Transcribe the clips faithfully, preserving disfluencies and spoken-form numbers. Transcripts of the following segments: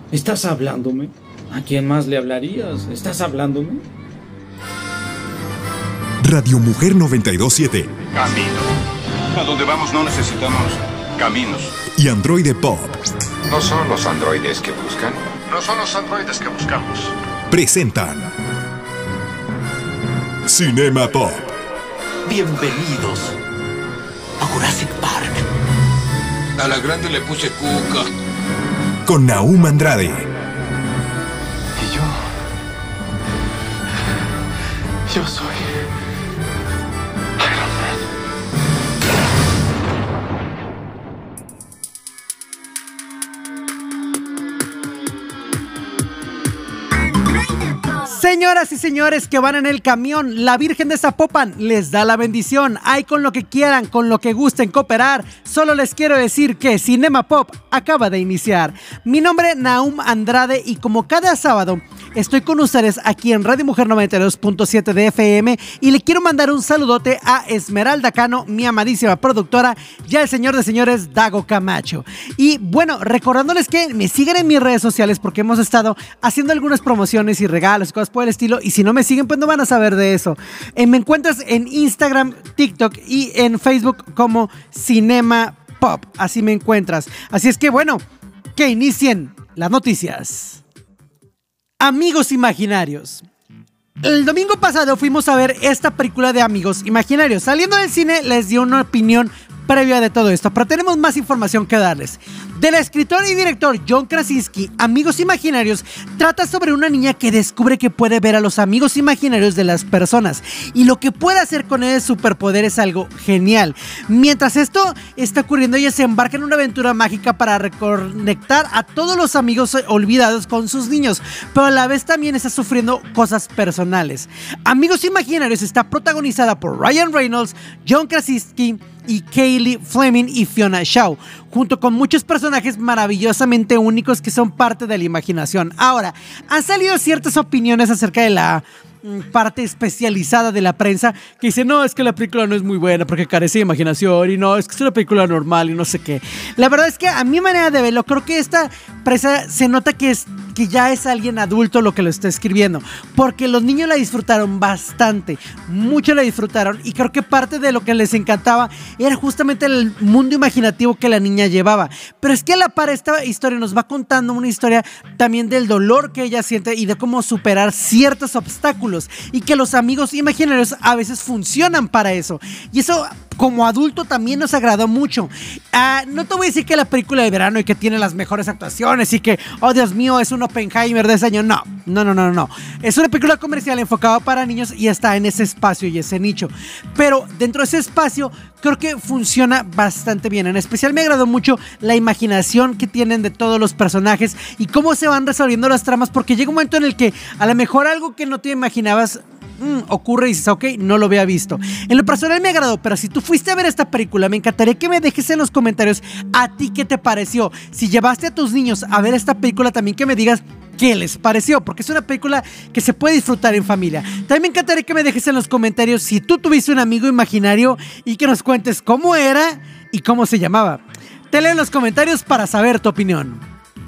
¿Estás hablándome? ¿A quién más le hablarías? ¿Estás hablándome? Radio Mujer noventa y dos punto siete. Camino. A donde vamos no necesitamos caminos. Y Androide Pop. ¿No son los androides que buscan? No son los androides que buscamos. Presentan Cinema Pop. Bienvenidos a Jurassic Park. A la grande le puse cuca. Con Nahum Andrade. Y yo... Yo soy... Iron Man. Señoras y señores que van en el camión, la Virgen de Zapopan les da la bendición. Hay con lo que quieran, con lo que gusten cooperar. Solo les quiero decir que Cinema Pop acaba de iniciar. Mi nombre es Nahum Andrade y como cada sábado estoy con ustedes aquí en Radio Mujer noventa y dos punto siete de F M y le quiero mandar un saludote a Esmeralda Cano, mi amadísima productora, y al señor de señores Dago Camacho. Y bueno, recordándoles que me sigan en mis redes sociales porque hemos estado haciendo algunas promociones y regalos y cosas por el estilo, y si no me siguen pues no van a saber de eso. Eh, me encuentras en Instagram, TikTok y en Facebook como Cinema Pop, así me encuentras. Así es que bueno, que inicien las noticias. Amigos Imaginarios. El domingo pasado fuimos a ver esta película de Amigos Imaginarios. Saliendo del cine les di una opinión previa de todo esto, pero tenemos más información que darles. Del escritor y director John Krasinski, Amigos Imaginarios trata sobre una niña que descubre que puede ver a los amigos imaginarios de las personas y lo que puede hacer con ese superpoder es algo genial. Mientras esto está ocurriendo, ella se embarca en una aventura mágica para reconectar a todos los amigos olvidados con sus niños, pero a la vez también está sufriendo cosas personales. Amigos Imaginarios está protagonizada por Ryan Reynolds, John Krasinski y Kaylee Fleming y Fiona Shaw, junto con muchos personajes maravillosamente únicos que son parte de la imaginación. Ahora, han salido ciertas opiniones acerca de la parte especializada de la prensa que dice, no, es que la película no es muy buena porque carece de imaginación y no, es que es una película normal y no sé qué. La verdad es que a mi manera de verlo, creo que esta prensa se nota que es que ya es alguien adulto lo que lo está escribiendo, porque los niños la disfrutaron bastante, mucho la disfrutaron, y creo que parte de lo que les encantaba era justamente el mundo imaginativo que la niña llevaba. Pero es que a la par esta historia nos va contando una historia también del dolor que ella siente y de cómo superar ciertos obstáculos, y que los amigos imaginarios a veces funcionan para eso, y eso como adulto también nos agradó mucho. Uh, no te voy a decir que la película de verano y que tiene las mejores actuaciones y que, oh Dios mío, es un Oppenheimer de ese año. No, no, no, no, no. Es una película comercial enfocada para niños y está en ese espacio y ese nicho. Pero dentro de ese espacio creo que funciona bastante bien. En especial me agradó mucho la imaginación que tienen de todos los personajes y cómo se van resolviendo las tramas, porque llega un momento en el que a lo mejor algo que no te imaginabas Mm, ocurre y dices, ok, no lo había visto. En lo personal me agradó, pero si tú fuiste a ver esta película, me encantaría que me dejes en los comentarios a ti qué te pareció. Si llevaste a tus niños a ver esta película, también que me digas qué les pareció, porque es una película que se puede disfrutar en familia. También me encantaría que me dejes en los comentarios si tú tuviste un amigo imaginario y que nos cuentes cómo era y cómo se llamaba. Te leo en los comentarios para saber tu opinión.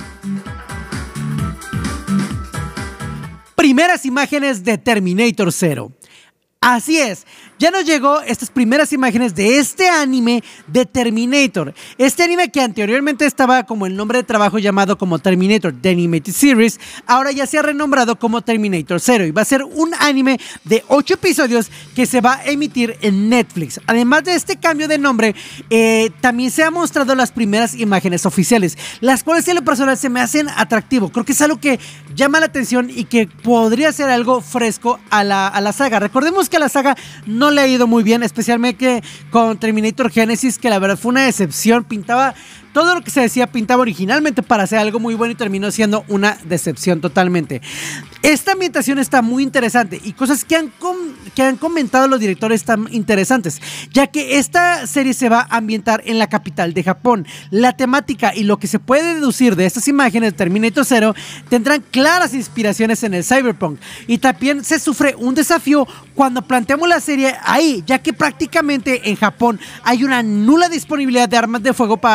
Primeras imágenes de Terminator cero. Así es, ya nos llegó estas primeras imágenes de este anime de Terminator. Este anime que anteriormente estaba como el nombre de trabajo llamado como Terminator The Animated Series, ahora ya se ha renombrado como Terminator cero y va a ser un anime de ocho episodios que se va a emitir en Netflix. Además de este cambio de nombre, eh, también se han mostrado las primeras imágenes oficiales, las cuales en lo personal se me hacen atractivo. Creo que es algo que llama la atención y que podría ser algo fresco a la, a la saga. Recordemos que a la saga no le ha ido muy bien, especialmente con Terminator Genesis, que la verdad fue una decepción. Pintaba todo lo que se decía, pintaba originalmente para hacer algo muy bueno y terminó siendo una decepción totalmente. Esta ambientación está muy interesante y cosas que han, com que han comentado los directores están interesantes, ya que esta serie se va a ambientar en la capital de Japón. La temática y lo que se puede deducir de estas imágenes de Terminator cero tendrán claras inspiraciones en el cyberpunk, y también se sufre un desafío cuando planteamos la serie ahí, ya que prácticamente en Japón hay una nula disponibilidad de armas de fuego para la población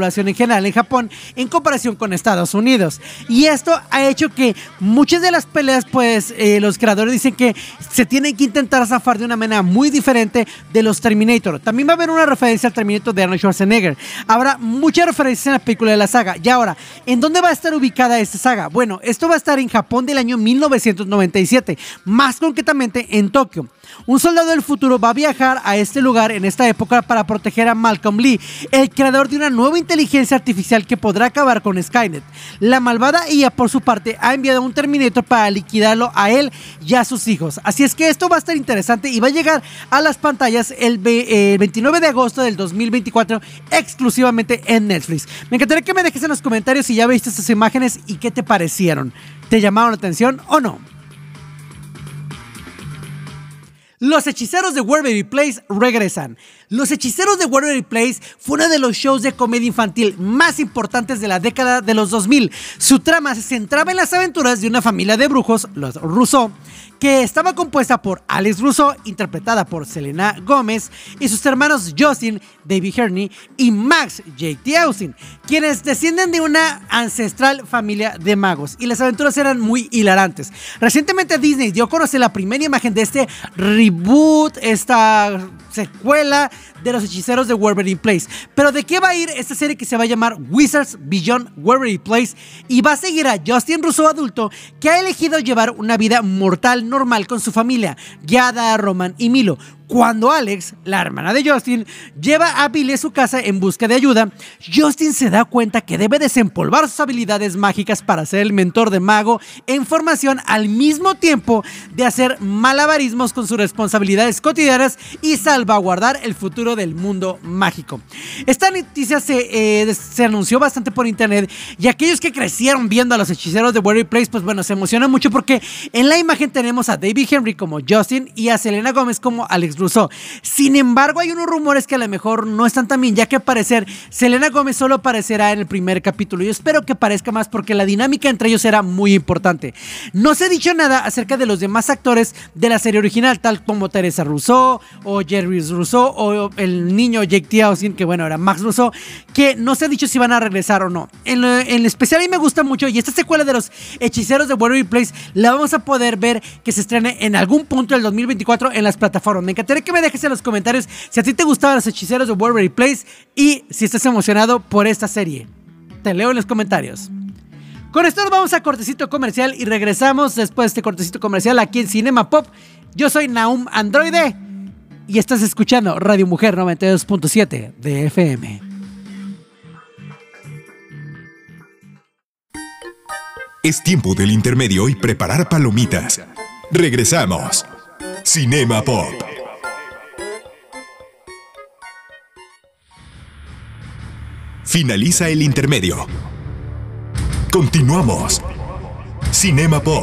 población en general en Japón en comparación con Estados Unidos. Y esto ha hecho que muchas de las peleas, pues eh, los creadores dicen que se tienen que intentar zafar de una manera muy diferente de los Terminator. También va a haber una referencia al Terminator de Arnold Schwarzenegger. Habrá muchas referencias en la película de la saga. Y ahora, ¿en dónde va a estar ubicada esta saga? Bueno, esto va a estar en Japón del año mil novecientos noventa y siete, más concretamente en Tokio. Un soldado del futuro va a viajar a este lugar en esta época para proteger a Malcolm Lee, el creador de una nueva inteligencia artificial que podrá acabar con Skynet. La malvada I A, por su parte, ha enviado a un Terminator para liquidarlo a él y a sus hijos. Así es que esto va a estar interesante y va a llegar a las pantallas el, el veintinueve de agosto del dos mil veinticuatro exclusivamente en Netflix. Me encantaría que me dejes en los comentarios si ya viste estas imágenes y qué te parecieron. ¿Te llamaron la atención o no? Los hechiceros de Waverly Place regresan. Los hechiceros de Waverly Place fue uno de los shows de comedia infantil más importantes de la década de los dos mil. Su trama se centraba en las aventuras de una familia de brujos, los Rousseau, que estaba compuesta por Alex Rousseau, interpretada por Selena Gómez, y sus hermanos Justin, David Herney y Max J T Austin, quienes descienden de una ancestral familia de magos, y las aventuras eran muy hilarantes. Recientemente Disney dio a conocer la primera imagen de este reboot, esta secuela de los hechiceros de Waverly Place. Pero ¿de qué va a ir esta serie que se va a llamar Wizards Beyond Waverly Place? Y va a seguir a Justin Rousseau adulto, que ha elegido llevar una vida mortal normal con su familia, Giada, Roman y Milo. Cuando Alex, la hermana de Justin, lleva a Billy a su casa en busca de ayuda, Justin se da cuenta que debe desempolvar sus habilidades mágicas para ser el mentor de mago en formación, al mismo tiempo de hacer malabarismos con sus responsabilidades cotidianas y salvaguardar el futuro del mundo mágico. Esta noticia se, eh, se anunció bastante por internet, y aquellos que crecieron viendo a los hechiceros de Waverly Place, pues bueno, se emocionan mucho porque en la imagen tenemos a David Henry como Justin y a Selena Gómez como Alex Rousseau. Sin embargo, hay unos rumores que a lo mejor no están tan bien, ya que al parecer Selena Gómez solo aparecerá en el primer capítulo. Yo espero que parezca más porque la dinámica entre ellos era muy importante. No se ha dicho nada acerca de los demás actores de la serie original, tal como Teresa Rousseau o Jerry Rousseau o el niño Jake T. Austin, que bueno, era Max Rousseau, que no se ha dicho si van a regresar o no. En, lo, en especial a mí me gusta mucho, y esta secuela de los hechiceros de Waverly Place la vamos a poder ver que se estrene en algún punto del dos mil veinticuatro en las plataformas. Me encantaría que me dejes en los comentarios si a ti te gustaban los hechiceros de Waverly Place y si estás emocionado por esta serie. Te leo en los comentarios. Con esto nos vamos a cortecito comercial y regresamos después de este cortecito comercial aquí en Cinema Pop. Yo soy Nahum Androide y estás escuchando Radio Mujer noventa y dos punto siete de F M. Es tiempo del intermedio y preparar palomitas. Regresamos. Cinema Pop. Finaliza el intermedio. Continuamos. Cinema Pop.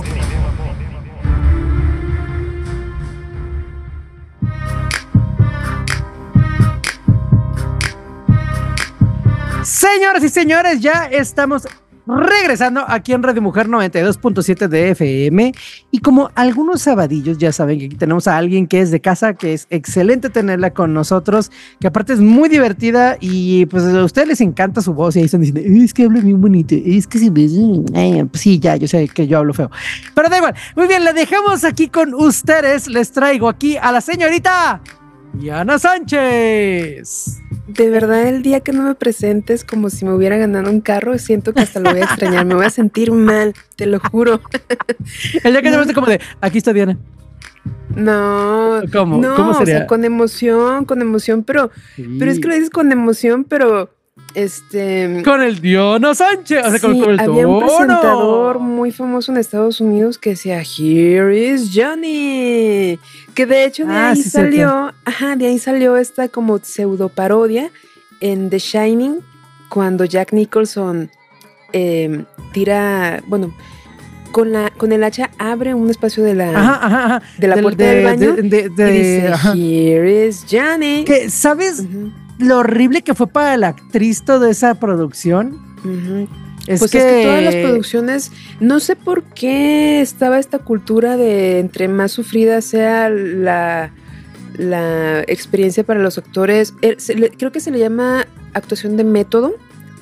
Señoras y señores, ya estamos regresando aquí en Radio Mujer noventa y dos punto siete de F M, y como algunos sabadillos ya saben que aquí tenemos a alguien que es de casa, que es excelente tenerla con nosotros, que aparte es muy divertida y pues a ustedes les encanta su voz y ahí están diciendo, es que hablo bien bonito, es que si ves, pues sí, ya, yo sé que yo hablo feo, pero da igual. Muy bien, la dejamos aquí con ustedes, les traigo aquí a la señorita Yana Sánchez. De verdad, el día que no me presentes como si me hubiera ganado un carro, siento que hasta lo voy a extrañar, me voy a sentir mal, te lo juro. El día que no. te como de, aquí está Diana. No, ¿Cómo? no, ¿Cómo sería? O sea, con emoción, con emoción, pero, sí. pero es que lo dices con emoción, pero este... Con el Diana Sánchez, o sea, sí, con, con el había tono. un presentador muy famoso en Estados Unidos que decía, Here is Johnny, que de hecho de ah, ahí sí salió, ajá, de ahí salió esta como pseudo parodia en The Shining, cuando Jack Nicholson eh, tira, bueno, con la con el hacha abre un espacio de la, ajá, ajá, ajá. De la puerta de, del baño de, de, de, y dice, ajá. Here is Johnny. Que, ¿sabes uh-huh. lo horrible que fue para la actriz toda esa producción? Uh-huh. Es, pues que... es que todas las producciones, no sé por qué estaba esta cultura de entre más sufrida sea la, la experiencia para los actores, eh, se le, creo que se le llama actuación de método,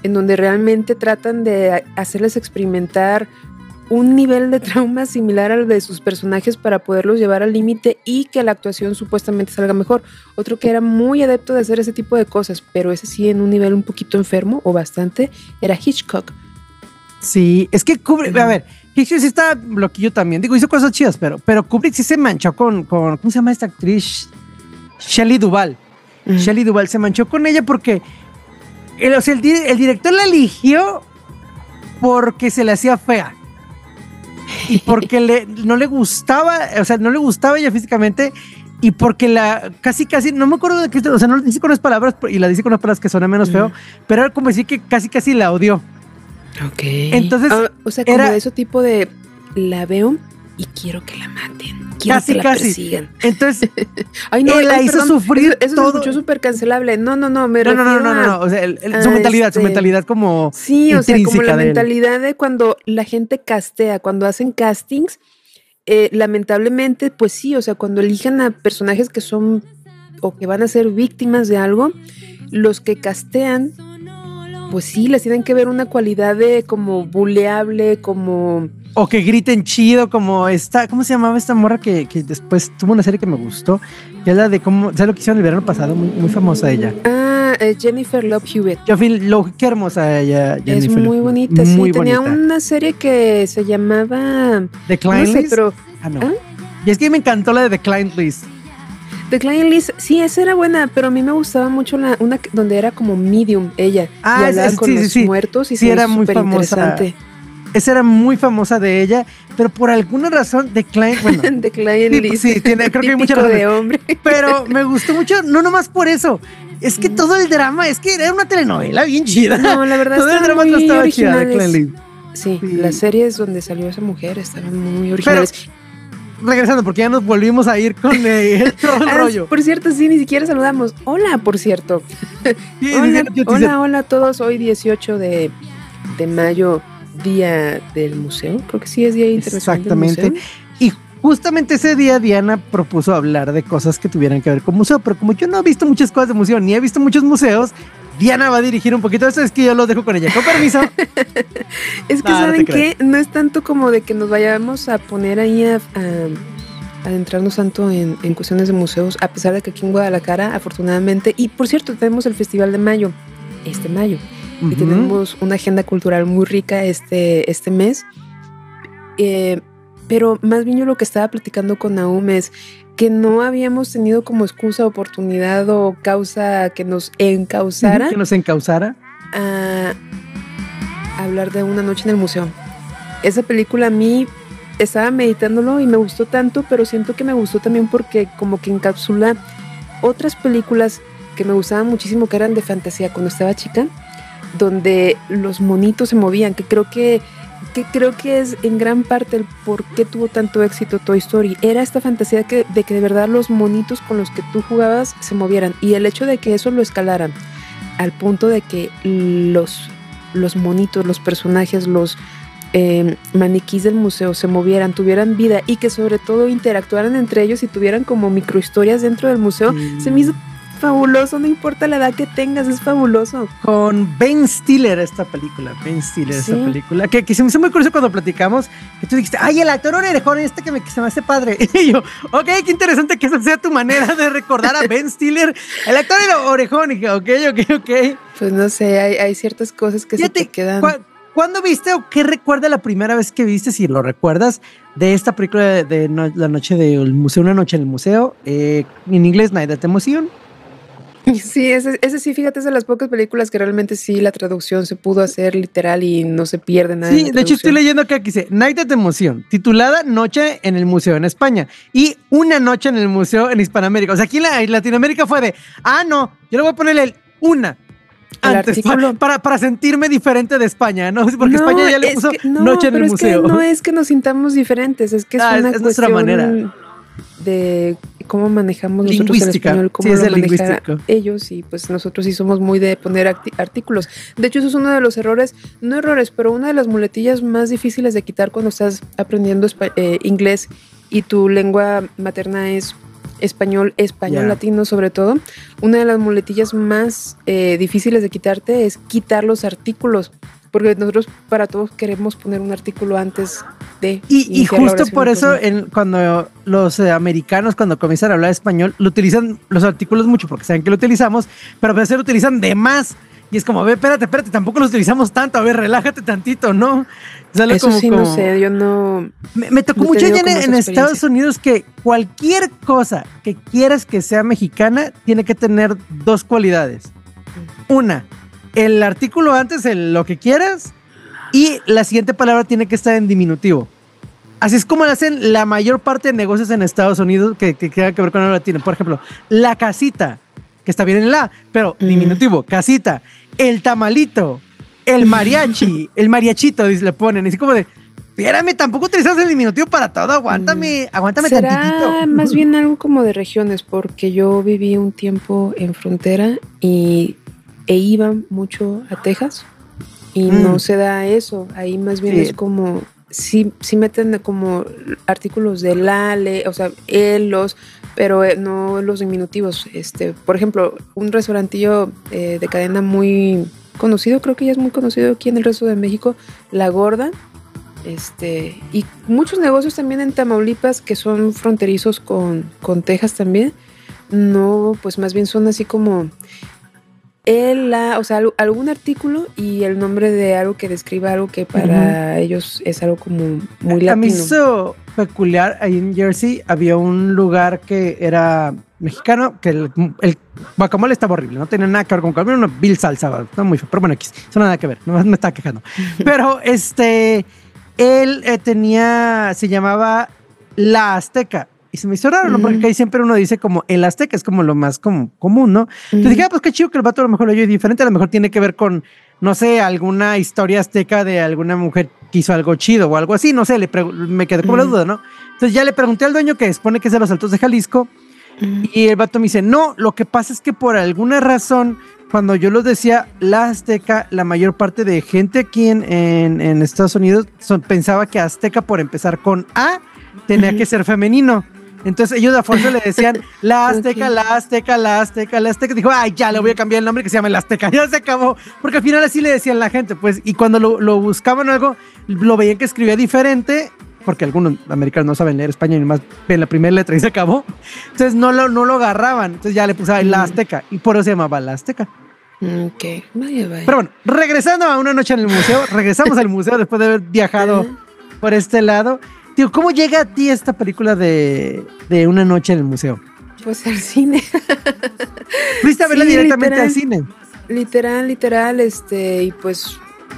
en donde realmente tratan de hacerles experimentar un nivel de trauma similar al de sus personajes para poderlos llevar al límite y que la actuación supuestamente salga mejor. Otro que era muy adepto de hacer ese tipo de cosas, pero ese sí en un nivel un poquito enfermo o bastante, era Hitchcock. Sí, es que Kubrick, a ver, Hitchcock sí está loquillo también, digo, hizo cosas chidas, pero, pero Kubrick sí se manchó con, con, ¿cómo se llama esta actriz? Shelley Duvall. Uh-huh. Shelley Duvall se manchó con ella porque el, o sea, el, el director la eligió porque se le hacía fea. Y porque le, no le gustaba, o sea, no le gustaba ella físicamente, y porque la casi, casi, no me acuerdo de qué, o sea, no lo dice con las palabras, y la dice con las palabras que suena menos feo, mm. pero era como decir que casi, casi la odió. Ok. Entonces, ah, o sea, como era, de ese tipo de, la veo y quiero que la maten. Quiero casi, que la casi. persigan. Entonces, ay, no, él la ay, hizo perdón, sufrir eso, eso todo. se escuchó súper cancelable. No, no, no, me no, no, refiero no, no, no, no, o sea, el, el, su a mentalidad, este, su mentalidad como sí, o sea, como la de mentalidad de cuando la gente castea, cuando hacen castings, eh, lamentablemente, pues sí, o sea, cuando eligen a personajes que son o que van a ser víctimas de algo, los que castean, pues sí, les tienen que ver una cualidad de como buleable, como... O que griten chido, como esta, ¿cómo se llamaba esta morra que, que después tuvo una serie que me gustó? Que es la de cómo, ¿sabes lo que hicieron el verano pasado? Muy, muy famosa ella. Ah, eh, Jennifer Love Hewitt. Jennifer Love, qué hermosa ella, Jennifer. Es muy Love. bonita, muy sí. Tenía bonita. una serie que se llamaba... The Client no sé, List. pero... Ah, no. ¿Ah? Y es que me encantó la de The Client List. The Client List, sí, esa era buena, pero a mí me gustaba mucho la una donde era como medium ella. Ah, y hablaba sí, con sí, los sí. muertos y sí, se era muy famosa. interesante. Esa era muy famosa de ella, pero por alguna razón The Client, bueno, The Client sí, List. sí, tiene, creo que hay muchas Típico razones. de hombre. Pero me gustó mucho, no nomás por eso. Es que todo el drama, es que era una telenovela bien chida. No, la verdad todo el drama muy no estaba chida originales. de Client List. Sí, Sí. las series donde salió esa mujer estaban muy originales. Pero, regresando, porque ya nos volvimos a ir con el, todo el Ah, rollo. por cierto, sí, ni siquiera saludamos. Hola, por cierto. Sí, hola, yo te hola, hice- hola a todos. Hoy dieciocho de, de mayo, día del museo. Creo que sí es Día Internacional Exactamente. del Museo. Y justamente ese día Diana propuso hablar de cosas que tuvieran que ver con museo, pero como yo no he visto muchas cosas de museo, ni he visto muchos museos, Diana va a dirigir un poquito eso, es que yo lo dejo con ella. Con permiso. Es que, No, no ¿saben te qué? No es tanto como de que nos vayamos a poner ahí a, a, a adentrarnos tanto en, en cuestiones de museos, a pesar de que aquí en Guadalajara, afortunadamente, y por cierto, tenemos el Festival de Mayo, este mayo, uh-huh. y tenemos una agenda cultural muy rica este, este mes. Eh, pero más bien yo lo que estaba platicando con Nahum es que no habíamos tenido como excusa, oportunidad o causa que nos encauzara. Que nos encauzara. A hablar de Una noche en el museo. Esa película a mí estaba meditándolo y me gustó tanto, pero siento que me gustó también porque como que encapsula otras películas que me gustaban muchísimo, que eran de fantasía cuando estaba chica, donde los monitos se movían, que creo que que creo que es en gran parte el por qué tuvo tanto éxito Toy Story. Era esta fantasía que, de que de verdad los monitos con los que tú jugabas se movieran, y el hecho de que eso lo escalaran al punto de que los, los monitos, los personajes, los eh, maniquís del museo se movieran, tuvieran vida y que sobre todo interactuaran entre ellos y tuvieran como microhistorias dentro del museo, mm. se me hizo fabuloso, no importa la edad que tengas, es fabuloso. Con Ben Stiller esta película, Ben Stiller sí. esta película, que, que se me hizo muy curioso cuando platicamos, que tú dijiste, ay, el actor orejón este que, me, que se me hace padre. Y yo, ok, qué interesante que esa sea tu manera de recordar a Ben Stiller, el actor orejón. Y dije, ok, ok, ok. Pues no sé, hay, hay ciertas cosas que Fíjate, se te quedan. ¿cu- ¿Cuándo viste o qué recuerda la primera vez que viste, si lo recuerdas, de esta película de, de no, La noche del museo, Una noche en el museo, eh, en inglés Night at the Museum? Sí, ese, ese sí, fíjate, es de las pocas películas que realmente sí la traducción se pudo hacer literal y no se pierde nada. Sí, de hecho estoy leyendo acá que dice Night at the Museum, titulada Noche en el Museo en España y Una noche en el museo en Hispanoamérica. O sea, aquí en, la, en Latinoamérica fue de, ah, no, yo le voy a ponerle el una antes pa, para, para sentirme diferente de España, ¿no? Porque no, España ya le puso que, no, Noche en el es Museo. Que no es que nos sintamos diferentes, es que es ah, una es, es cuestión nuestra manera de cómo manejamos nosotros el español, cómo sí, lo manejan ellos, y pues nosotros sí somos muy de poner artículos. De hecho, eso es uno de los errores, no errores, pero una de las muletillas más difíciles de quitar cuando estás aprendiendo eh, inglés y tu lengua materna es español, español Yeah. latino sobre todo, una de las muletillas más eh, difíciles de quitarte es quitar los artículos, porque nosotros para todos queremos poner un artículo antes de Y, y iniciar la justo oración, por pues, eso no. en, cuando los eh, americanos cuando comienzan a hablar español lo utilizan los artículos mucho porque saben que lo utilizamos, pero a veces lo utilizan de más y es como, a ver, espérate, espérate, tampoco los utilizamos tanto, a ver, relájate tantito, ¿no? Es algo Eso como- sí, como- no sé, yo no... Me, me tocó no he mucho tenido ya en, como esa en experiencia. Estados Unidos que cualquier cosa que quieras que sea mexicana tiene que tener dos cualidades. Una, el artículo antes, el lo que quieras, y la siguiente palabra tiene que estar en diminutivo. Así es como lo hacen la mayor parte de negocios en Estados Unidos que, que tengan que ver con algo latino. Por ejemplo, la casita, que está bien en la, pero Mm. diminutivo, casita, el tamalito, el mariachi, el mariachito, dice, le ponen, así como de, espérame, tampoco utilizas el diminutivo para todo, aguántame, aguántame ¿Será tantitito. más bien algo como de regiones? Porque yo viví un tiempo en frontera y e iba mucho a Texas y Mm. no se da eso. Ahí más bien Sí. es como, sí, sí meten como artículos de la, le, o sea, el, los, pero eh, no los diminutivos. Este, por ejemplo, un restaurantillo eh, de cadena muy conocido, creo que ya es muy conocido aquí en el resto de México, La Gorda. Este, y muchos negocios también en Tamaulipas que son fronterizos con, con Texas también. No, pues más bien son así como el, la, o sea, al- algún artículo y el nombre de algo que describa algo que para ellos es algo como muy A mí latino. hizo peculiar, ahí en Jersey había un lugar que era mexicano, que el, el guacamole estaba horrible, no tenía nada que ver con guacamole, una vil salsa, no muy feo, pero bueno, X, eso nada que ver, nomás me estaba quejando. Pero este, él eh, tenía, se llamaba La Azteca. Y se me hizo raro, ¿no? Porque Ujú. ahí siempre uno dice como el azteca, es como lo más como común, ¿no? Entonces Ujú. dije, ah, pues qué chido que el vato a lo mejor lo oyó diferente, a lo mejor tiene que ver con, no sé, alguna historia azteca de alguna mujer que hizo algo chido o algo así, no sé, le pregu- me quedé como la Ujú. duda, ¿no? Entonces ya le pregunté al dueño que expone que es de los Altos de Jalisco Ujú. y el vato me dice, no, lo que pasa es que por alguna razón, cuando yo los decía la azteca, la mayor parte de gente aquí en, en, en Estados Unidos son- pensaba que azteca por empezar con A tenía Ujú. que ser femenino. Entonces ellos a fuerza le decían la azteca, Ok. la azteca, la azteca, la azteca. Dijo, ay, ya le voy a cambiar el nombre que se llama la azteca. Ya se acabó. Porque al final así le decían la gente, pues. Y cuando lo, lo buscaban algo, lo veían que escribía diferente, porque algunos americanos no saben leer español y más ven la primera letra y se acabó. Entonces no lo, no lo agarraban. Entonces ya le puse ay, la Mm. azteca. Y por eso se llamaba la azteca. Ok, vaya, vaya. Pero bueno, regresando a una noche en el museo, regresamos al museo después de haber viajado Ah. por este lado. Tío, ¿cómo llega a ti esta película de, de Una Noche en el Museo? Pues al cine. Fuiste a verla Sí, directamente literal. al cine. Literal, literal, este, y pues,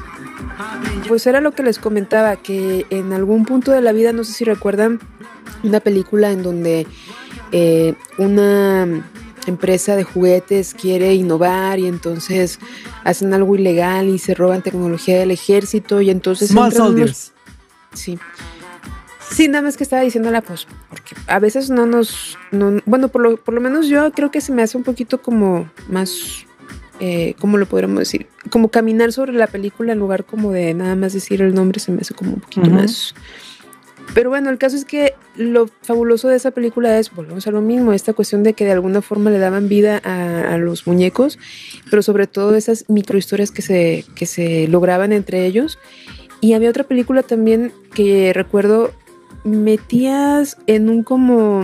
pues era lo que les comentaba, que en algún punto de la vida, no sé si recuerdan, una película en donde eh, una empresa de juguetes quiere innovar y entonces hacen algo ilegal y se roban tecnología del ejército y entonces Small entran unos- Soldiers. Sí. Sí, nada más que estaba diciéndola, pues, porque a veces no nos, no- bueno, por lo, por lo menos yo creo que se me hace un poquito como más, eh, ¿cómo lo podríamos decir? Como caminar sobre la película en lugar como de nada más decir el nombre, se me hace como un poquito Ujú. más. Pero bueno, el caso es que lo fabuloso de esa película es, volvemos a lo mismo, esta cuestión de que de alguna forma le daban vida a, a los muñecos, pero sobre todo esas microhistorias que se, que se lograban entre ellos. Y había otra película también que recuerdo, metías en un como,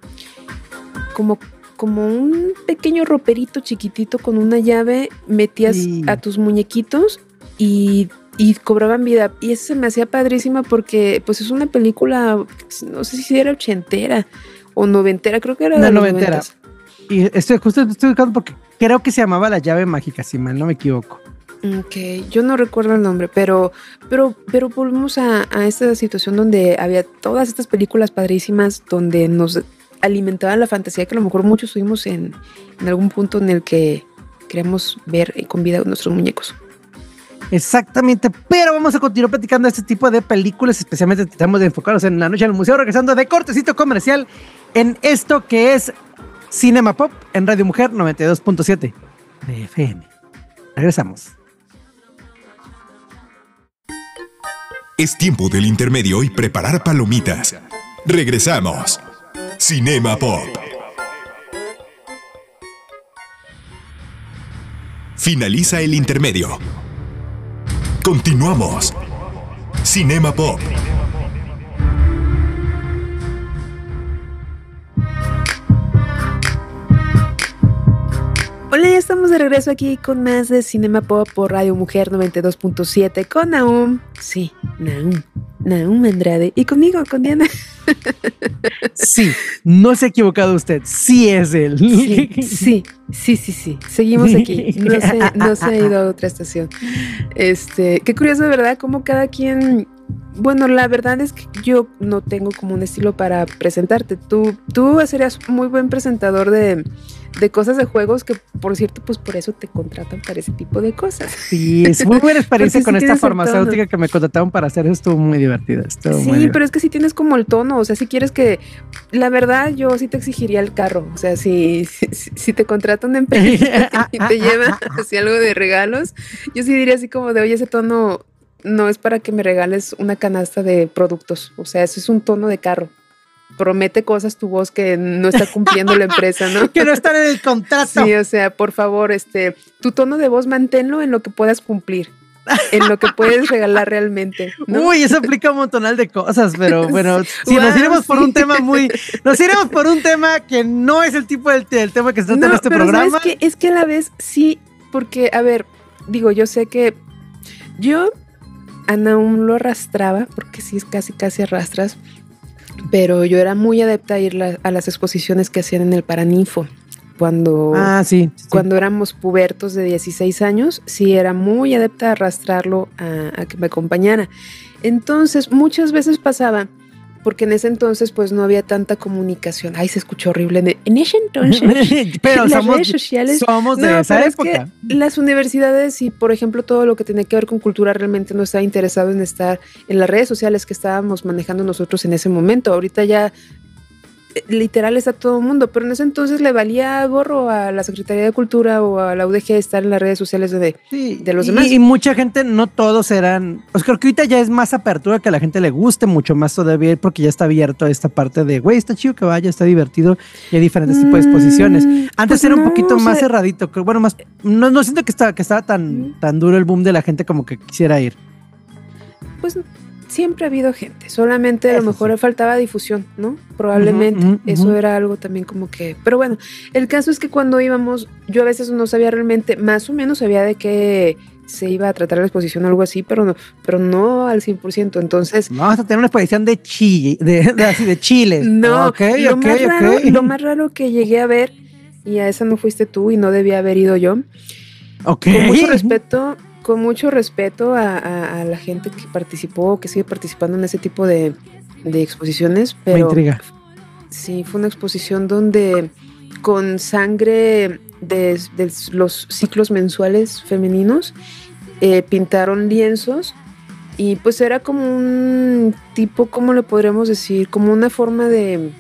como, como un pequeño roperito chiquitito con una llave, metías Sí. a tus muñequitos y, y cobraban vida. Y eso se me hacía padrísima porque pues es una película, no sé si era ochentera o noventera, creo que era Una de los noventera. noventas. Y estoy justo estoy buscando porque creo que se llamaba La Llave Mágica, si mal no me equivoco. Ok, yo no recuerdo el nombre, pero, pero, pero volvemos a, a esta situación donde había todas estas películas padrísimas donde nos alimentaban la fantasía que a lo mejor muchos tuvimos en, en algún punto en el que queremos ver con vida a nuestros muñecos. Exactamente, pero vamos a continuar platicando de este tipo de películas, especialmente tratamos de enfocarnos en La Noche en el Museo, regresando de cortecito comercial en esto que es Cinema Pop en Radio Mujer noventa y dos punto siete de F M. Regresamos. Es tiempo del intermedio y preparar palomitas. Regresamos. Cinema Pop. Finaliza el intermedio. Continuamos. Cinema Pop. Hola, ya estamos de regreso aquí con más de Cinema Pop por Radio Mujer noventa y dos punto siete con Nahum. Sí, Nahum. Nahum Andrade. Y conmigo, con Diana. Sí, no se ha equivocado usted. Sí es él. Sí, sí, sí, sí, sí. Seguimos aquí. No se, no se ha ido a otra estación. Este, qué curioso, ¿verdad? Como cada quien... Bueno, la verdad es que yo no tengo como un estilo para presentarte. Tú, tú serías muy buen presentador de, de cosas de juegos que, por cierto, pues por eso te contratan para ese tipo de cosas. Sí, es muy buena experiencia con sí esta farmacéutica que me contrataron para hacer. Estuvo muy divertida. Estuvo sí, muy divertido. Pero es que sí tienes como el tono. O sea, si quieres que... La verdad, yo sí te exigiría el carro. O sea, si, si, si te contrata una empresa y te lleva así algo de regalos, yo sí diría así como de, oye, ese tono... No es para que me regales una canasta de productos. O sea, eso es un tono de carro. Promete cosas tu voz que no está cumpliendo la empresa, ¿no? Que no están en el contrato. Sí, o sea, por favor, este, tu tono de voz manténlo en lo que puedas cumplir. En lo que puedes regalar realmente, ¿no? Uy, eso aplica un montonal de cosas, pero bueno, si wow, nos iremos sí. por un tema muy, nos iremos por un tema que no es el tipo del, del tema que se trata no, en este pero programa. ¿sabes qué? Es que a la vez sí, porque, a ver, digo, yo sé que yo a Nahum lo arrastraba, porque sí es casi, casi arrastras, pero yo era muy adepta a ir la, a las exposiciones que hacían en el Paraninfo. Cuando, ah, sí, sí. cuando éramos pubertos de dieciséis años, sí era muy adepta a arrastrarlo a, a que me acompañara. Entonces, muchas veces pasaba, porque en ese entonces pues no había tanta comunicación. Ay, se escuchó horrible. En ese entonces, pero las somos, redes sociales, somos de no, esa época. Las universidades y, por ejemplo, todo lo que tenía que ver con cultura realmente no estaba interesado en estar en las redes sociales que estábamos manejando nosotros en ese momento. Ahorita ya literal está todo el mundo, pero en ese entonces le valía gorro a la Secretaría de Cultura o a la U D G estar en las redes sociales de, sí, de los y, demás. Y mucha gente, no todos eran, pues creo que ahorita ya es más apertura, que a la gente le guste mucho más todavía, porque ya está abierto a esta parte de, güey, está chido que vaya, está divertido, y hay diferentes mm, tipos de exposiciones. Antes pues era no, un poquito más o sea, cerradito, bueno, más, no, no siento que estaba, que estaba tan, tan duro el boom de la gente como que quisiera ir. Pues siempre ha habido gente, solamente a lo mejor sí. faltaba difusión, ¿no? Probablemente, uh-huh, uh-huh. eso era algo también como que... Pero bueno, el caso es que cuando íbamos, yo a veces no sabía realmente, más o menos sabía de qué se iba a tratar la exposición o algo así, pero no, pero no al cien por ciento, entonces... Vamos a tener una exposición de chile, de, de, así, de chiles. No, okay, lo, okay, más raro, okay. lo más raro que llegué a ver, y a esa no fuiste tú y no debía haber ido yo, okay. con mucho respeto... Con mucho respeto a, a, a la gente que participó, que sigue participando en ese tipo de, de exposiciones, pero me intriga. Sí, fue una exposición donde con sangre de, de los ciclos mensuales femeninos eh, pintaron lienzos y pues era como un tipo, ¿cómo le podríamos decir? Como una forma de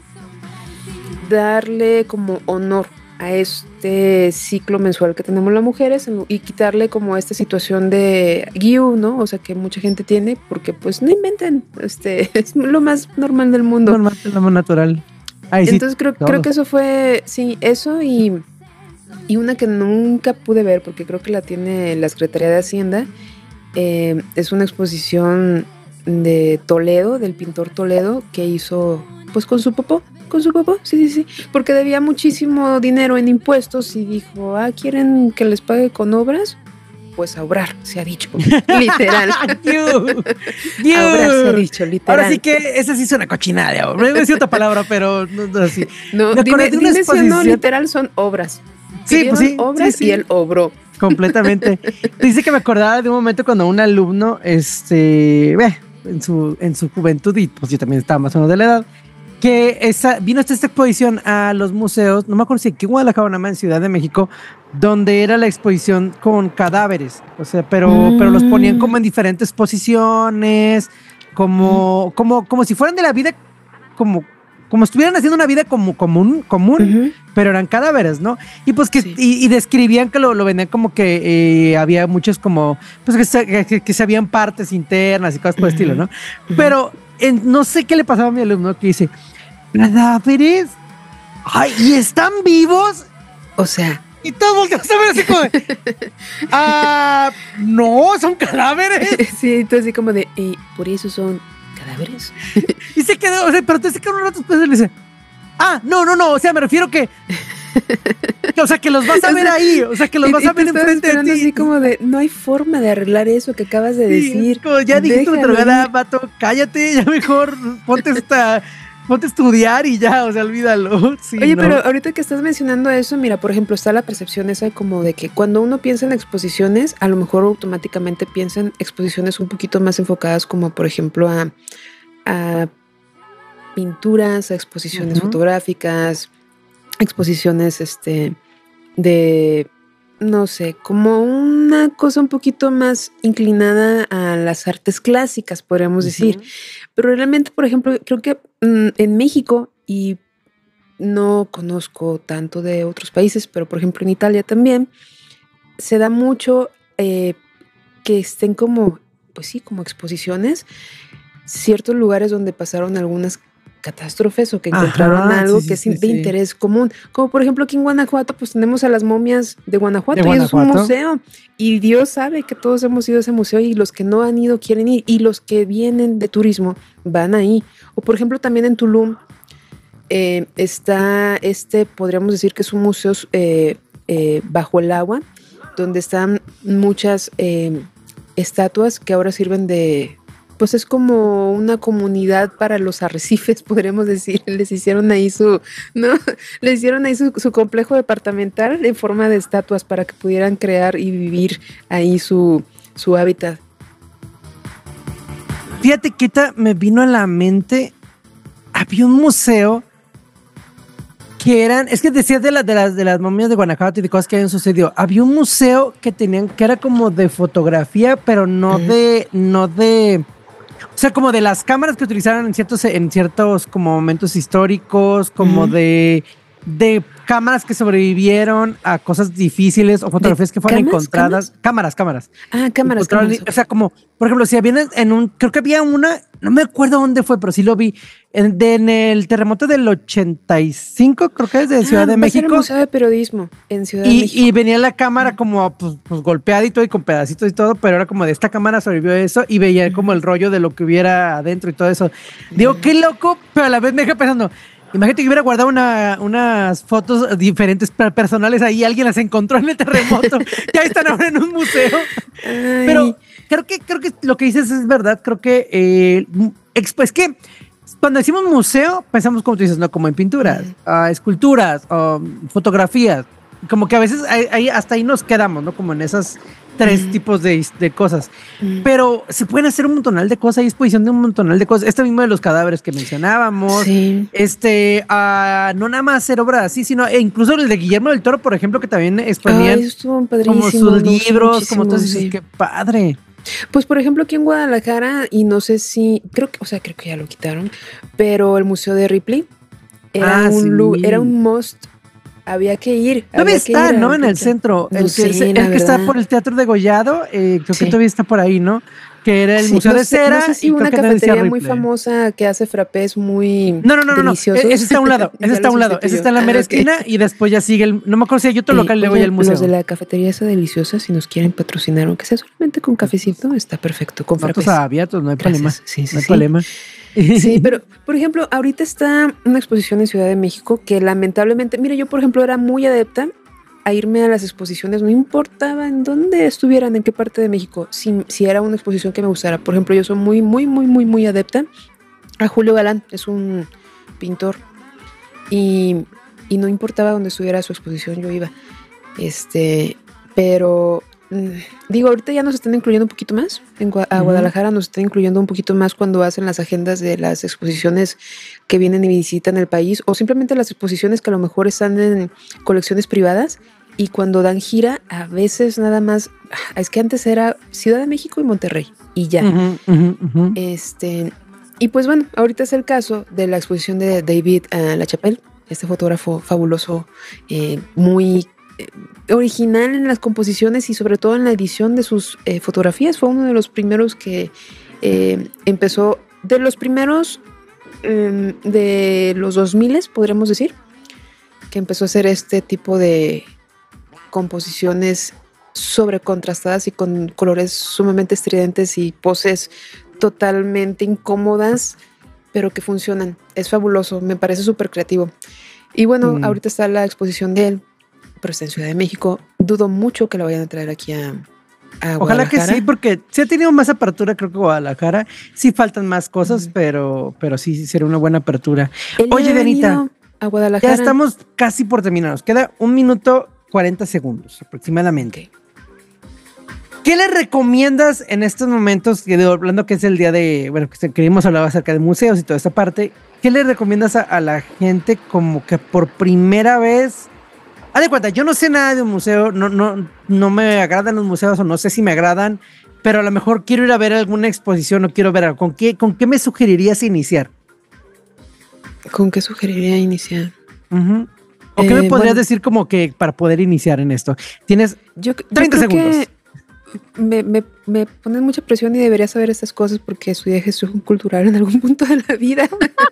darle como honor a este ciclo mensual que tenemos las mujeres y quitarle como esta situación de guiú, ¿no? O sea, que mucha gente tiene, porque pues no inventen, este, es lo más normal del mundo. Normal, es lo más natural. Ay, Entonces sí, creo, todo. creo que eso fue, sí, eso y, y una que nunca pude ver, porque creo que la tiene la Secretaría de Hacienda, eh, es una exposición de Toledo, del pintor Toledo, que hizo pues con su papá. Con su papá, sí, sí, sí, porque debía muchísimo dinero en impuestos y dijo, ah, ¿quieren que les pague con obras? Pues a obrar, se ha dicho, literal. you, you. A obrar, se ha dicho, literal. Ahora sí que esa sí es una cochinada de obra, no es otra palabra, pero no, no así. No, Me dime, de una dime si o no, literal son obras. Sí, pues sí, obras sí, sí. y él obró. Completamente. Dice que me acordaba de un momento cuando un alumno, este, eh, en su, en su juventud, y pues yo también estaba más o menos de la edad, que esa, vino hasta esta exposición a los museos, no me acuerdo si aquí en Guadalajara o nada más en Ciudad de México, donde era la exposición con cadáveres, o sea, pero, mm. pero los ponían como en diferentes posiciones, como, mm. como, como si fueran de la vida, como, como estuvieran haciendo una vida como común, común, uh-huh. pero eran cadáveres, ¿no? Y pues que, sí. y, y describían que lo, lo vendían como que eh, había muchos como, pues que se, que, que se habían partes internas y cosas por el uh-huh. estilo, ¿no? Uh-huh. Pero en, no sé qué le pasaba a mi alumno que dice, ¿cadáveres? Ay, ¿y están vivos? O sea, Y todos volteamos a ver así como de, ah, no, son cadáveres. Sí, entonces así como de, eh, por eso son cadáveres. Y se quedó, o sea, pero te se quedó un rato después y le dice, ah, no, no, no, o sea, me refiero que, que o sea, que los vas a ver ahí, o sea, que los y, vas y a ver enfrente de ti. Así como de, no hay forma de arreglar eso que acabas de Sí, decir. como ya dijiste tu drogada, vato, cállate, ya mejor ponte esta... Ponte a estudiar y ya, o sea, olvídalo. Sí, Oye, no. pero ahorita que estás mencionando eso, mira, por ejemplo, está la percepción esa como de que cuando uno piensa en exposiciones, a lo mejor automáticamente piensa en exposiciones un poquito más enfocadas como, por ejemplo, a, a pinturas, a exposiciones uh-huh. fotográficas, exposiciones este, de, no sé, como una cosa un poquito más inclinada a las artes clásicas, podríamos uh-huh. decir. Pero realmente, por ejemplo, creo que mm, en México, y no conozco tanto de otros países, pero por ejemplo en Italia también, se da mucho eh, que estén como, pues sí, como exposiciones, ciertos lugares donde pasaron algunas catástrofes o que encontraron Ajá, algo sí, que sí, es de sí, interés sí. común. Como por ejemplo aquí en Guanajuato, pues tenemos a las momias de Guanajuato, ¿De y Guanajuato? Es un museo. Y Dios sabe que todos hemos ido a ese museo y los que no han ido quieren ir. Y los que vienen de turismo van ahí. O por ejemplo también en Tulum eh, está este, podríamos decir que es un museo eh, eh, bajo el agua, donde están muchas eh, estatuas que ahora sirven de... Pues es como una comunidad para los arrecifes, podríamos decir. Les hicieron ahí su, ¿no? Les hicieron ahí su, su complejo departamental en forma de estatuas para que pudieran crear y vivir ahí su, su hábitat. Fíjate que me vino a la mente, había un museo que eran, es que decías de, la, de, las, de las momias de Guanajuato y de cosas que habían sucedido. Había un museo que tenían, que era como de fotografía, pero no uh-huh. de, no de... O sea, como de las cámaras que utilizaron en ciertos, en ciertos como momentos históricos, como uh-huh. de, de cámaras que sobrevivieron a cosas difíciles o fotografías que fueron ¿Camas? encontradas. ¿Cámaras? cámaras, cámaras. Ah, cámaras, cámaras. O sea, como, por ejemplo, si había en un, creo que había una, no me acuerdo dónde fue, pero sí lo vi, en, de, en el terremoto del ochenta y cinco, creo que es de ah, Ciudad de México. El Museo de Periodismo en Ciudad y, de México. Y venía la cámara como pues, pues golpeadito y con pedacitos y todo, pero era como de esta cámara sobrevivió eso y veía uh-huh. como el rollo de lo que hubiera adentro y todo eso. Uh-huh. Digo, qué loco, pero a la vez me deja pensando... Imagínate que hubiera guardado una, unas fotos diferentes personales ahí, alguien las encontró en el terremoto, ya están ahora en un museo. Ay. Pero creo que, creo que lo que dices es verdad, creo que eh, es que cuando decimos museo, pensamos como tú dices, ¿no? Como en pinturas, uh, esculturas, uh, fotografías, como que a veces ahí, ahí, hasta ahí nos quedamos, ¿no? Como en esas tres mm. tipos de, de cosas. Mm. Pero se pueden hacer un montonal de cosas, hay exposición de un montonal de cosas. Este mismo de los cadáveres que mencionábamos. Sí. Este, uh, no nada más hacer obras así, sino e incluso el de Guillermo del Toro, por ejemplo, que también exponían Ay, estuvo padrísimo, como sus libros, como todo eso. Sí. Qué padre. Pues por ejemplo aquí en Guadalajara, y no sé si, creo que, o sea, creo que ya lo quitaron, pero el Museo de Ripley era, ah, un, sí. lu- era un must. Había que ir. Todavía está, ¿no? En el centro. No el que, sé, el, el que está por el Teatro de Gollado, eh, creo sí. que todavía está por ahí, ¿no? Que era el sí, Museo no de sé, Cera. No sé si y una cafetería muy famosa que hace frappés muy No, no, no, deliciosos. no. Ese está a un lado. Ese está a un lado. Ese está en la mera ah, okay. esquina y después ya sigue el... No me acuerdo si hay otro eh, local y luego ya el museo. Los de la cafetería esa deliciosa, si nos quieren patrocinar, aunque sea solamente con cafecito, está perfecto. Con frappés. Nosotros abiertos, no hay Gracias. problema. Sí, sí, no hay sí. problema. Sí, pero por ejemplo, ahorita está una exposición en Ciudad de México que lamentablemente, mira, yo por ejemplo era muy adepta a irme a las exposiciones, no importaba en dónde estuvieran, en qué parte de México, si, si era una exposición que me gustara. Por ejemplo, yo soy muy, muy, muy, muy, muy adepta a Julio Galán, es un pintor, y, y no importaba dónde estuviera su exposición, yo iba. Este, pero... Digo, ahorita ya nos están incluyendo un poquito más. En Gua- a Guadalajara nos están incluyendo un poquito más cuando hacen las agendas de las exposiciones que vienen y visitan el país, o simplemente las exposiciones que a lo mejor están en colecciones privadas, y cuando dan gira, a veces nada más, es que antes era Ciudad de México y Monterrey, y ya. Uh-huh, uh-huh, uh-huh. Este, y pues bueno, ahorita es el caso de la exposición de David uh, LaChapelle, este fotógrafo fabuloso, eh, muy... original en las composiciones y sobre todo en la edición de sus eh, fotografías. Fue uno de los primeros que eh, empezó, de los primeros eh, de los dos mil, podríamos decir, que empezó a hacer este tipo de composiciones sobrecontrastadas y con colores sumamente estridentes y poses totalmente incómodas, pero que funcionan. Es fabuloso, me parece súper creativo. Y bueno, mm. ahorita está la exposición de él, pero está en Ciudad de México. Dudo mucho que la vayan a traer aquí a, a Ojalá que sí, porque sí ha tenido más apertura, creo que Guadalajara. Sí faltan más cosas, mm. pero, pero sí, sí sería una buena apertura. Él Oye, Dianita, a Guadalajara. Ya estamos casi por terminar. Nos queda un minuto cuarenta segundos aproximadamente. ¿Qué le recomiendas en estos momentos, hablando que es el día de, bueno, que queríamos hablar acerca de museos y toda esta parte, qué le recomiendas a, a la gente como que por primera vez, haz de cuenta, yo no sé nada de un museo, no, no, no me agradan los museos o no sé si me agradan, pero a lo mejor quiero ir a ver alguna exposición o quiero ver algo, ¿con qué, con qué me sugerirías iniciar? ¿Con qué sugeriría iniciar? Uh-huh. ¿O qué eh, me podrías bueno, decir como que para poder iniciar en esto? Tienes yo, treinta yo segundos. Que... Me, me, me ponen mucha presión y debería saber estas cosas porque estudié gestión cultural en algún punto de la vida.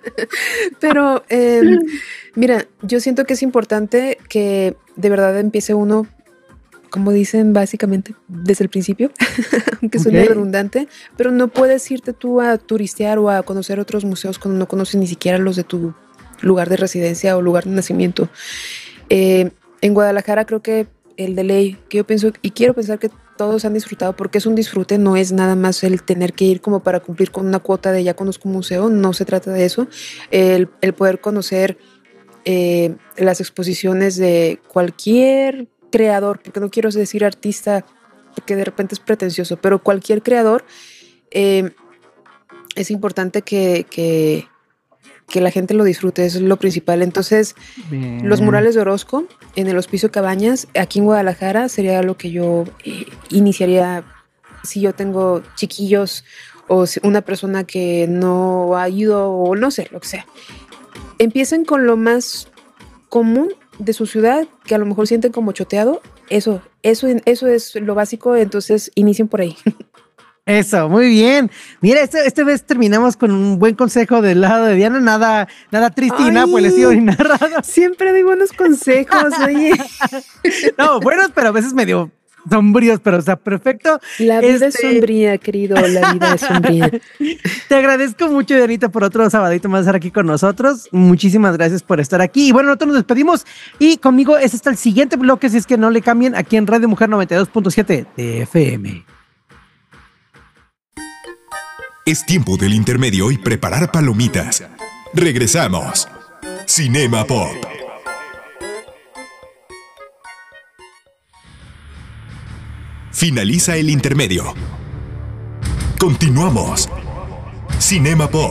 Pero eh, mira, yo siento que es importante que de verdad empiece uno, como dicen básicamente, desde el principio, aunque suene okay. redundante, pero no puedes irte tú a turistear o a conocer otros museos cuando no conoces ni siquiera los de tu lugar de residencia o lugar de nacimiento. Eh, en Guadalajara creo que el de ley, que yo pienso y quiero pensar que todos han disfrutado porque es un disfrute, no es nada más el tener que ir como para cumplir con una cuota de ya conozco un museo, no se trata de eso, el, el poder conocer eh, las exposiciones de cualquier creador, porque no quiero decir artista porque de repente es pretencioso, pero cualquier creador, eh, es importante que, que, que la gente lo disfrute, eso es lo principal. Entonces, bien. Los murales de Orozco en el Hospicio Cabañas, aquí en Guadalajara, sería lo que yo eh, iniciaría si yo tengo chiquillos o una persona que no ha ido o no sé, lo que sea. Empiecen con lo más común de su ciudad, que a lo mejor sienten como choteado. Eso, eso, eso es lo básico, entonces inicien por ahí. Eso, muy bien. Mira, este, este vez terminamos con un buen consejo del lado de Diana, nada, nada triste Ay, y nada por el estilo ni narrado. Siempre doy buenos consejos, oye. No, buenos, pero a veces medio sombríos, pero o sea, perfecto. La vida este... es sombría, querido, la vida es sombría. Te agradezco mucho, Dianita, por otro sabadito más estar aquí con nosotros. Muchísimas gracias por estar aquí. Y bueno, nosotros nos despedimos y conmigo es hasta el siguiente bloque, si es que no le cambien, aquí en Radio Mujer noventa y dos punto siete de F M. Es tiempo del intermedio y preparar palomitas. Regresamos. Cinema Pop. Finaliza el intermedio. Continuamos. Cinema Pop.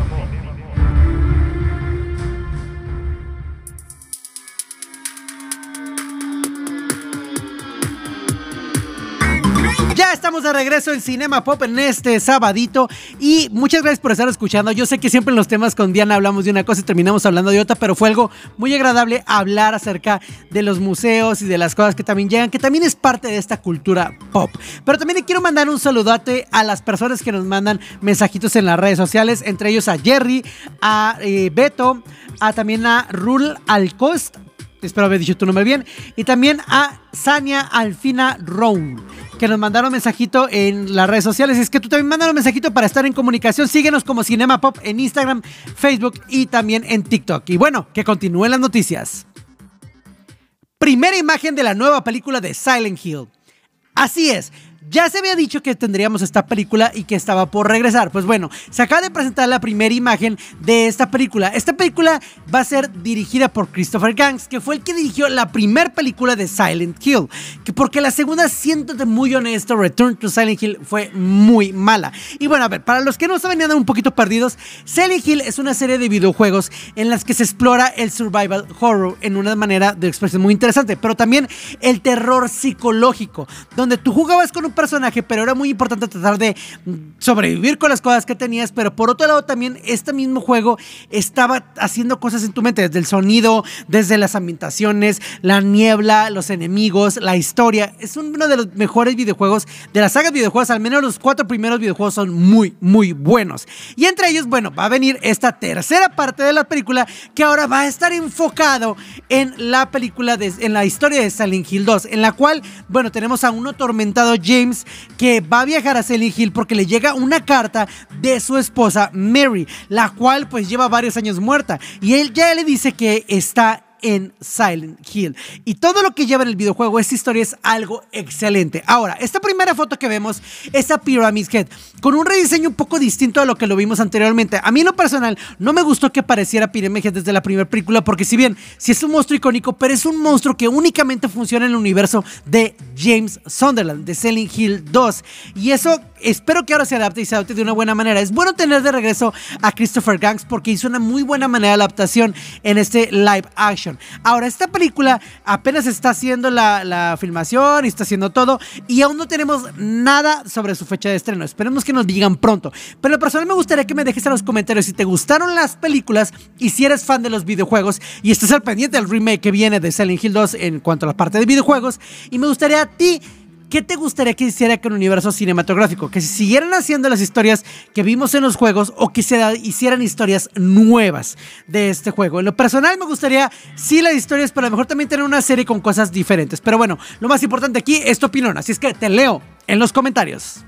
Ya estamos de regreso en Cinema Pop en este sabadito y muchas gracias por estar escuchando. Yo sé que siempre en los temas con Diana hablamos de una cosa y terminamos hablando de otra, pero fue algo muy agradable hablar acerca de los museos y de las cosas que también llegan, que también es parte de esta cultura pop. Pero también le quiero mandar un saludote a las personas que nos mandan mensajitos en las redes sociales, entre ellos a Jerry, a eh, Beto, a también a Rul Alcost, espero haber dicho tu nombre bien, y también a Sania Alfina Round, que nos mandaron mensajito en las redes sociales. Es que tú también mandaron mensajito para estar en comunicación. Síguenos como Cinema Pop en Instagram, Facebook y también en TikTok. Y bueno, que continúen las noticias. Primera imagen de la nueva película de Silent Hill. Así es. Ya se había dicho que tendríamos esta película y que estaba por regresar. Pues bueno, se acaba de presentar la primera imagen de esta película. Esta película va a ser dirigida por Christopher Gans, que fue el que dirigió la primera película de Silent Hill. Que porque la segunda, siéntate muy honesto, Return to Silent Hill fue muy mala. Y bueno, a ver, para los que no saben y andan un poquito perdidos, Silent Hill es una serie de videojuegos en las que se explora el survival horror en una manera de expresión muy interesante, pero también el terror psicológico, donde tú jugabas con un un personaje, pero era muy importante tratar de sobrevivir con las cosas que tenías, pero por otro lado también este mismo juego estaba haciendo cosas en tu mente, desde el sonido, desde las ambientaciones, la niebla, los enemigos, la historia. Es uno de los mejores videojuegos de la saga de videojuegos, al menos los cuatro primeros videojuegos son muy, muy buenos. Y entre ellos, bueno, va a venir esta tercera parte de la película que ahora va a estar enfocado en la película, de, en la historia de Silent Hill dos, en la cual, bueno, tenemos a un atormentado James que va a viajar a Silent Hill porque le llega una carta de su esposa Mary, la cual pues lleva varios años muerta, y él ya le dice que está en Silent Hill, y todo lo que lleva en el videojuego, esta historia es algo excelente. Ahora, esta primera foto que vemos es a Pyramid Head, con un rediseño un poco distinto a lo que lo vimos anteriormente. A mí en lo personal no me gustó que apareciera Pyramid Head desde la primera película, porque si bien sí es un monstruo icónico, pero es un monstruo que únicamente funciona en el universo de James Sunderland, de Silent Hill dos, y eso espero que ahora se adapte y se adapte de una buena manera. Es bueno tener de regreso a Christopher Gans porque hizo una muy buena manera de adaptación en este live action. Ahora, esta película apenas está haciendo la, la filmación y está haciendo todo, y aún no tenemos nada sobre su fecha de estreno. Esperemos que nos digan pronto. Pero en lo personal me gustaría que me dejes en los comentarios si te gustaron las películas y si eres fan de los videojuegos y estás al pendiente del remake que viene de Silent Hill dos en cuanto a la parte de videojuegos. Y me gustaría a ti, ¿qué te gustaría que hiciera con el universo cinematográfico? ¿Que se siguieran haciendo las historias que vimos en los juegos o que se da, hicieran historias nuevas de este juego? En lo personal me gustaría, sí, las historias, pero a lo mejor también tener una serie con cosas diferentes. Pero bueno, lo más importante aquí es tu opinión, así es que te leo en los comentarios.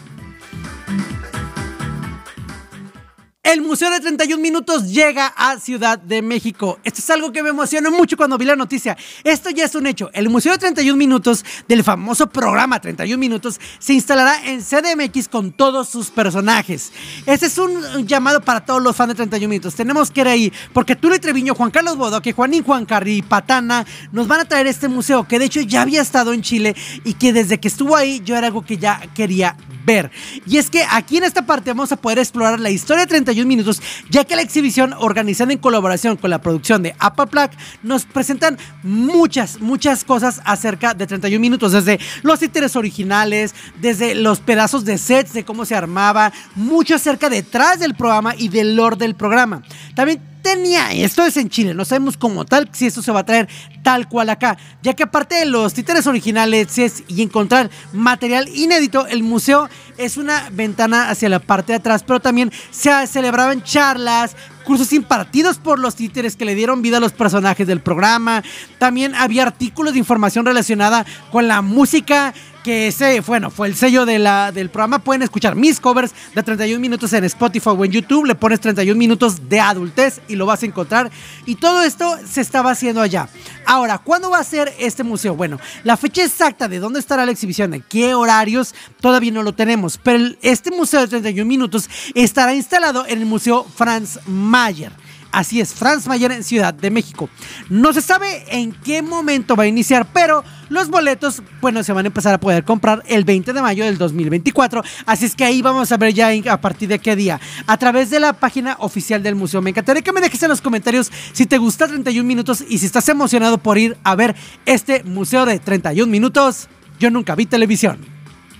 El Museo de treinta y un Minutos llega a Ciudad de México. Esto es algo que me emocionó mucho cuando vi la noticia. Esto ya es un hecho. El Museo de treinta y un Minutos del famoso programa treinta y un Minutos se instalará en C D M X con todos sus personajes. Este es un llamado para todos los fans de treinta y un Minutos. Tenemos que ir ahí porque Tulio Treviño, Juan Carlos Bodoque, Juanín Juancarri y Patana nos van a traer este museo que de hecho ya había estado en Chile y que desde que estuvo ahí yo era algo que ya quería ver. Y es que aquí en esta parte vamos a poder explorar la historia de treinta y un Minutos, ya que la exhibición, organizada en colaboración con la producción de Apple Plaque, nos presentan muchas, muchas cosas acerca de treinta y un Minutos, desde los títeres originales, desde los pedazos de sets, de cómo se armaba, mucho acerca detrás del programa y del lore del programa. También tenía, esto es en Chile, no sabemos como tal si esto se va a traer tal cual acá, ya que aparte de los títeres originales y encontrar material inédito, el museo es una ventana hacia la parte de atrás, pero también se celebraban charlas, cursos impartidos por los títeres que le dieron vida a los personajes del programa. También había artículos de información relacionada con la música, que ese, bueno, fue el sello de la, del programa. Pueden escuchar mis covers de treinta y un Minutos en Spotify o en YouTube. Le pones treinta y un Minutos de adultez y lo vas a encontrar. Y todo esto se estaba haciendo allá. Ahora, ¿cuándo va a ser este museo? Bueno, la fecha exacta de dónde estará la exhibición, de qué horarios, todavía no lo tenemos. Pero este museo de treinta y un Minutos estará instalado en el Museo Franz Mayer. Así es, Franz Mayer en Ciudad de México. No se sabe en qué momento va a iniciar, pero los boletos, bueno, se van a empezar a poder comprar el veinte de mayo del dos mil veinticuatro. Así es que ahí vamos a ver ya a partir de qué día, a través de la página oficial del museo. Me encantaría que me dejes en los comentarios si te gusta treinta y un Minutos y si estás emocionado por ir a ver este museo de treinta y un Minutos. Yo nunca vi televisión.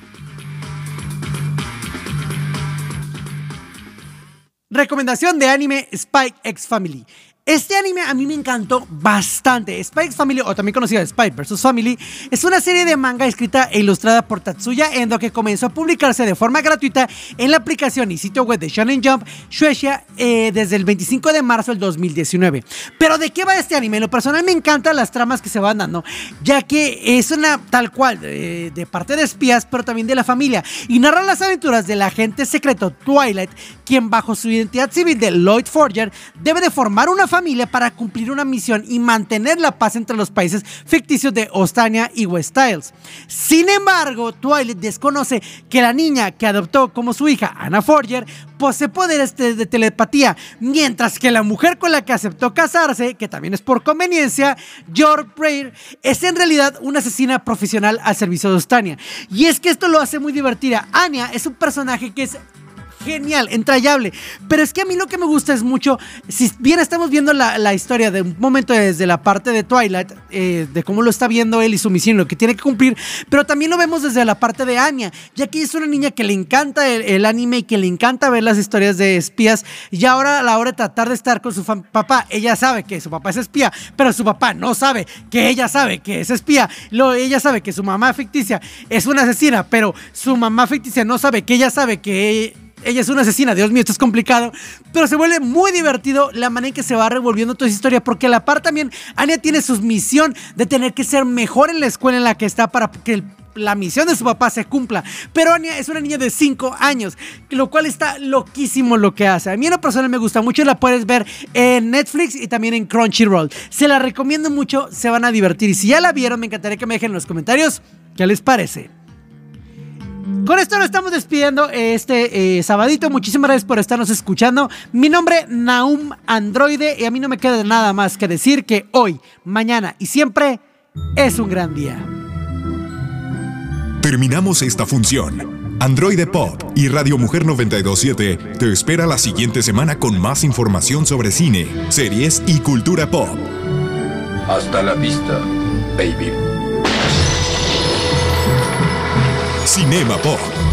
Recomendación de anime: Spy X Family. Este anime a mí me encantó bastante. Spy X Family, o también conocida Spy versus. Family, es una serie de manga escrita e ilustrada por Tatsuya Endo que comenzó a publicarse de forma gratuita en la aplicación y sitio web de Shonen Jump Shueisha eh, desde el veinticinco de marzo del dos mil diecinueve. Pero ¿de qué va este anime? En lo personal me encantan las tramas que se van dando, ya que es una tal cual de, de parte de espías, pero también de la familia, y narra las aventuras del agente secreto Twilight, quien bajo su identidad civil de Lloyd Forger debe de formar una familia para cumplir una misión y mantener la paz entre los países ficticios de Ostania y West Isles. Sin embargo, Twilight desconoce que la niña que adoptó como su hija, Anna Forger, posee poderes de, de telepatía, mientras que la mujer con la que aceptó casarse, que también es por conveniencia, York Prayer, es en realidad una asesina profesional al servicio de Ostania. Y es que esto lo hace muy divertida. Anya es un personaje que es genial, entrañable. Pero es que a mí lo que me gusta es mucho, si bien estamos viendo la, la historia de un momento desde la parte de Twilight, eh, de cómo lo está viendo él y su misión, lo que tiene que cumplir, pero también lo vemos desde la parte de Anya, ya que es una niña que le encanta el, el anime y que le encanta ver las historias de espías, y ahora a la hora de tratar de estar con su papá, ella sabe que su papá es espía, pero su papá no sabe que ella sabe que es espía. Lo, ella sabe que su mamá ficticia es una asesina, pero su mamá ficticia no sabe que ella sabe que ella es una asesina. Dios mío, esto es complicado, pero se vuelve muy divertido la manera en que se va revolviendo toda esa historia, porque a la par también Anya tiene su misión de tener que ser mejor en la escuela en la que está para que el la misión de su papá se cumpla. Pero Anya es una niña de cinco años, lo cual está loquísimo lo que hace. A mí en lo personal me gusta mucho, la puedes ver en Netflix y también en Crunchyroll. Se la recomiendo mucho, se van a divertir. Y si ya la vieron, me encantaría que me dejen en los comentarios qué les parece. Con esto nos estamos despidiendo este eh, sabadito. Muchísimas gracias por estarnos escuchando. Mi nombre, Nahum Androide, y a mí no me queda nada más que decir que hoy, mañana y siempre es un gran día. Terminamos esta función. Androide Pop y Radio Mujer noventa y dos punto siete te espera la siguiente semana con más información sobre cine, series y cultura pop. Hasta la vista, baby. Cinema Pop.